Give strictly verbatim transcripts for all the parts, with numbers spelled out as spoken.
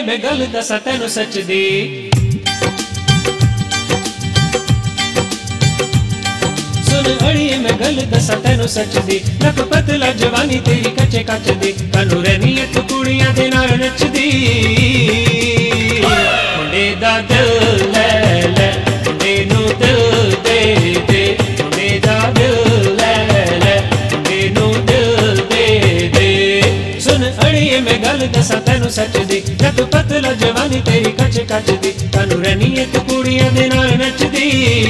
मैं गल दसा तेनू सच दी। सुन अड़िए मैं गल दसा तेनू सच दी, नक पतला जवानी तेरी कच्चे कच दी, कानू रहनी है तू कुड़ियां दे नाल नचदी। मुंडे दा दिल ले ले, मुंडे नू दिल दे दे, मुंडे दा दिल ले ले, मुंडे नू दिल दे दे। सुन अड़िए मैं गल दसा तेनू सच दी, नक पतला जवानी तेरी कच कच दी, कानू रहनी है तू कुड़ियां दे नाल नचदी।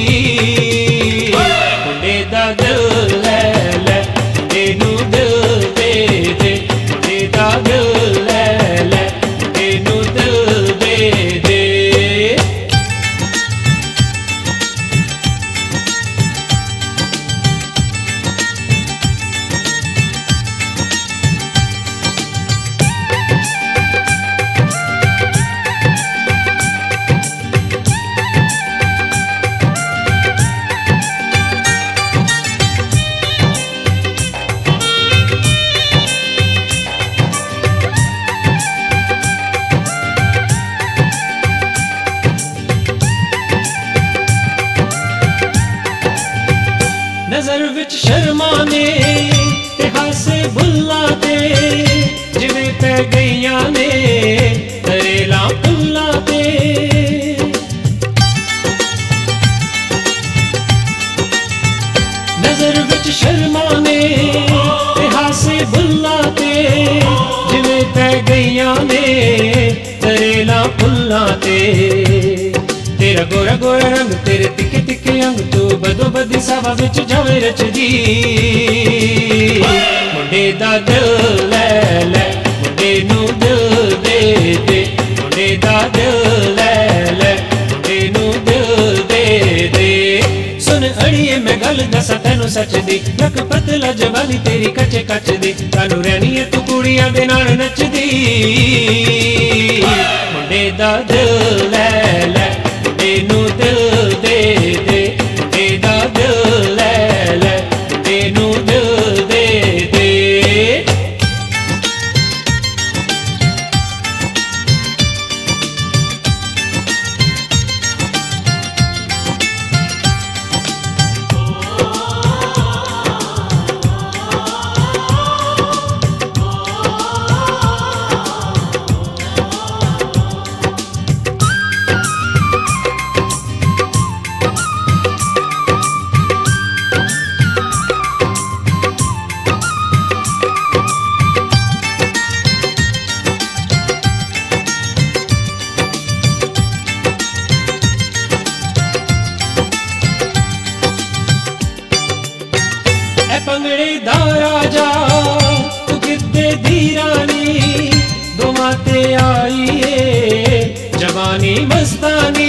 मुंडे दा दिल ले ले, मुंडे नू दिल दे दे, मुंडे दा दिल ले ले, मुंडे नू दिल दे दे। नजर विच शर्माने ते हासे बुल्ला ते, जिवें पै गईयां ने तरेला फुल्ला ते। नजर विच शर्माने ते हासे बुल्ला ते, जिवें पै गईयां ने तरेला फुल्ला ते। तेरा गोरा गोरा रंग, तेरे तिखे तिखे अंग, तू बदो बदी सभा विच जावे रचदी। मुंडे दा दिल ले ले, मुंडे नू दिल दे दे, मुंडे दा दिल ले ले, मुंडे नू दिल दे दे। सुन अड़िए मैं गल दसा तेनू सच दी, नक पतला जवानी तेरी कच कच दी, कानू रहनी है तू कुड़ियां दे नाल नचदी। मुंडे दा दिल ले ले, मुंडे नू दिल दे दे, मुंडे दा दिल ले ले, मुंडे नू दिल दे दे। पंगड़े दा राजा तू किते दी रानी, दोवां ते आई है जवानी मस्तानी।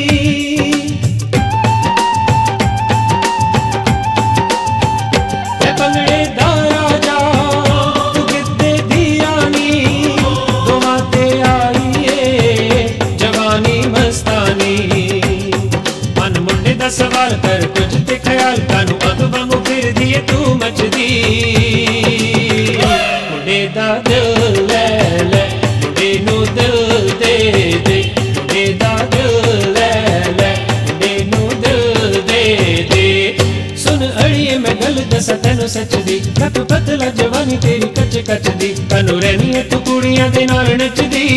पंगड़े दा राजा तू किते दी रानी, दोवां ते आई है जवानी मस्तानी। मन मुंडे दा सवाल कर कुछ ते ख्याल, कानू अग वांगू फिर दिए तू मचदी। मुंडे दा दिल ले ले, मुंडे नू दिल दे दे, मुंडे दा दिल ले ले, मुंडे नू दिल दे दे। सुन अड़िए मैं गल दसा तेनू सच दी, नक पतला जवानी तेरी कच कच दी, कानू रहनी है तू कुड़ियां दे नाल नचदी।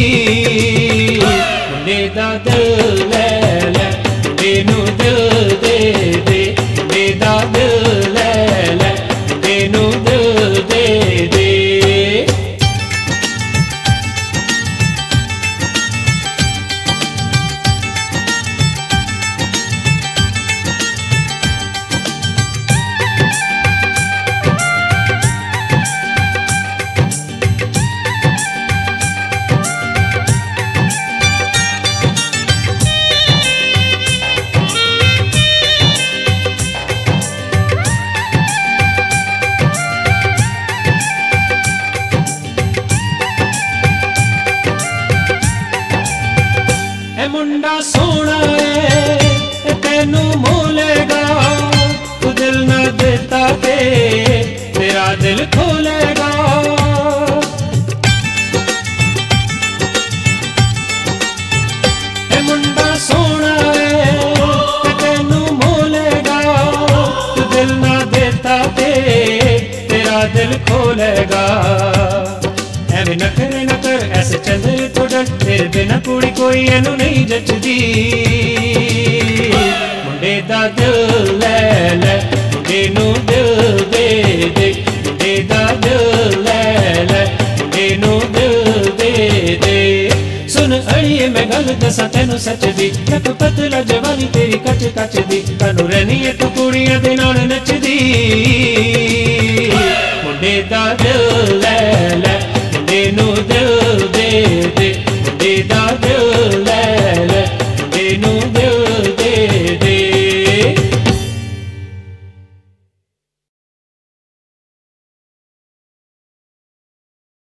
मुंडे दा दिल ले ले, मुंडे नू दिल दे दे, मुंडे दा दिल ले ले, मुंडे नू दिल दे दे। मुंडा सोना है तेनू मोलेगा, तू दिल न देता ते तेरा दिल खोलेगा। दिल खोलेगा। ਐਵੇਂ ਨਖਰੇ ਨਾ ਕਰ ਐਸੇ ਚੰਦਰੇ ਤੋਂ ਡਰ, ਤੇਰੇ ਬਿਨਾ ਕੁੜੀ ਕੋਈ ਇਹਨੂੰ ਨਹੀਂ ਜੱਚਦੀ। ਮੁੰਡੇ ਦਾ ਦਿਲ ਲੈ ਲੈ, ਮੁੰਡੇ ਨੂੰ ਦਿਲ ਦੇ ਦੇ, ਮੁੰਡੇ ਦਾ ਦਿਲ ਲੈ ਲੈ, ਮੁੰਡੇ ਨੂੰ ਦਿਲ ਦੇ ਦੇ। ਸੁਣ ਅੜੀਏ ਮੈਂ ਗੱਲ ਦੱਸਾਂ ਤੈਨੂੰ ਸੱਚ ਦੀ, ਨੱਕ ਪਤਲਾ ਜਵਾਨੀ ਤੇਰੀ ਕੱਚ ਕੱਚ ਦੀ, ਕਾਨੂੰ ਰਹਿਨੀ ਏ ਤੂੰ ਕੁੜੀਆਂ ਦੇ ਨਾਲ ਨੱਚਦੀ। ਮੁੰਡੇ ਦਾ ਦਿਲ ਲੈ